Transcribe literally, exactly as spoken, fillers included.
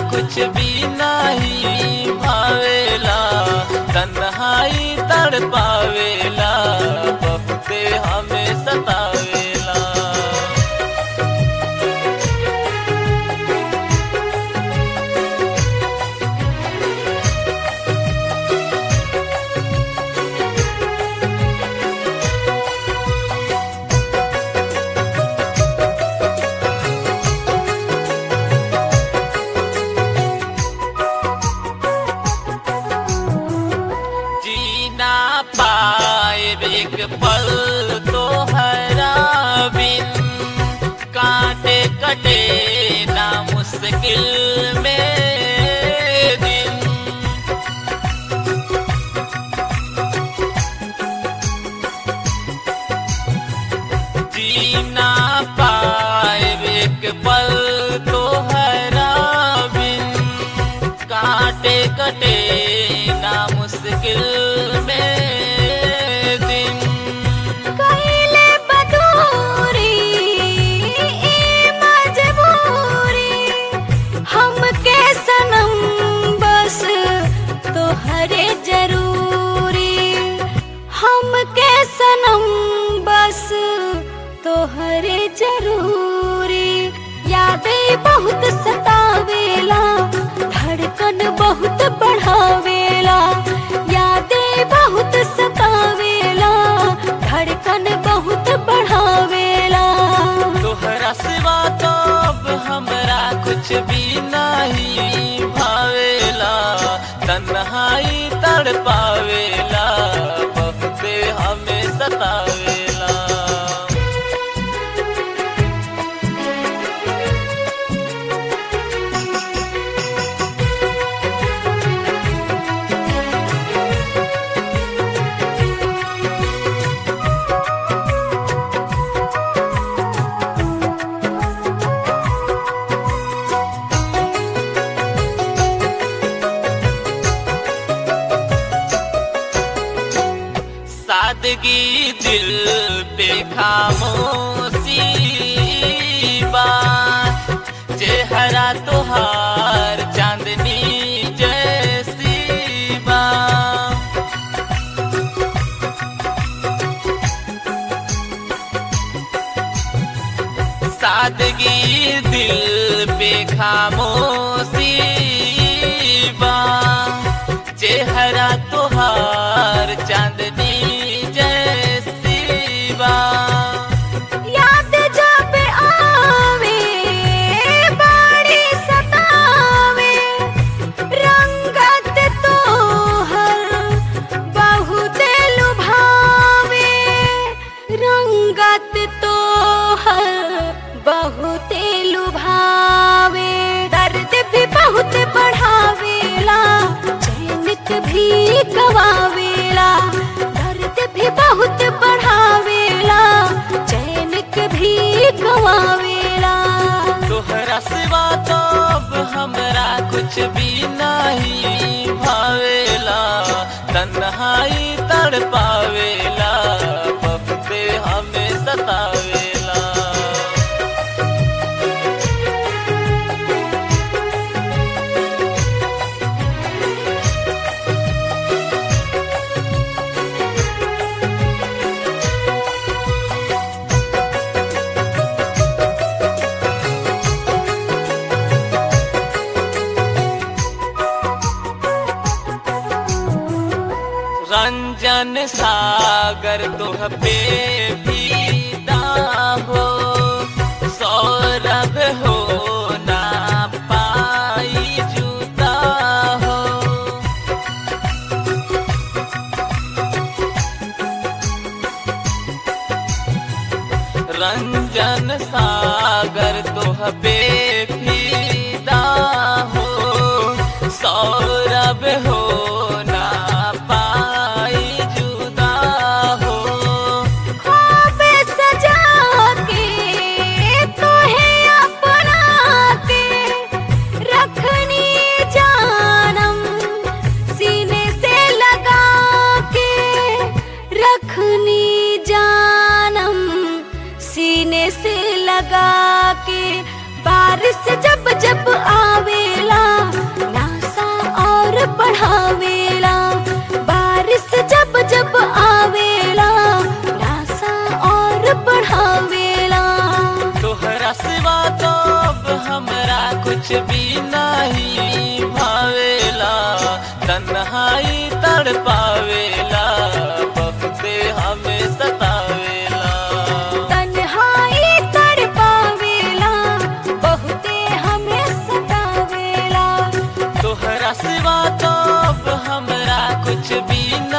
कुछ भी नहीं भावेला, तन्हाई तड़पावेला, बहुते हमें सतावेला। एक पल तो हरा बिन, कांटे कटे ना मुश्किल में दिन। जीना पाए एक पल तो हरा बिन, कांटे कटे ना मुश्किल में। हरे जरूरी हम के सनम बस तो हरे जरूरी। यादें बहुत सतावेला, धड़कन बहुत बढ़ावेला। यादें बहुत सतावेला, धड़कन बहुत बढ़ावेला। तोहरा सिवा तो अब हमरा कुछ भी नहीं भावेला, तन्हाई तड़पावेला, बहुते हमें सतावेला। सादगी दिल पे खामोशी बात, चेहरा तोहार चांदनी जैसी बात। सादगी दिल पे खामोशी बात, चेहरा तोहार चांदनी याद जब आवे बड़ी सतावे, रंगत तो हर बहुत लुभावे। रंगत तो हर बहुत लुभावे। दर्द भी बहुत बढ़ावेला, चैन भी गवावेला। दर्द भी बहुत बढ़ावेला, चैन भी गवावेला। तोहरा सिवा तो अब हमरा कुछ भी नहीं भावेला, तन्हाई तड़पावेला, बहुते हमें सतावेला। रंजन सागर तुह पे फीदा हो, सौरभ हो ना पाई जुदा हो। रंजन सागर तुह पे फीदा हो, सौरभ हो ना लगा के। बारिश कुछ भी नहीं भावेला, तन्हाई तड़पावेला, बहुते हमें सतावेला। तन्हाई तड़पावेला, बहुते हमें सतावेला। तोहरा सिवा तो अब हमरा कुछ भी न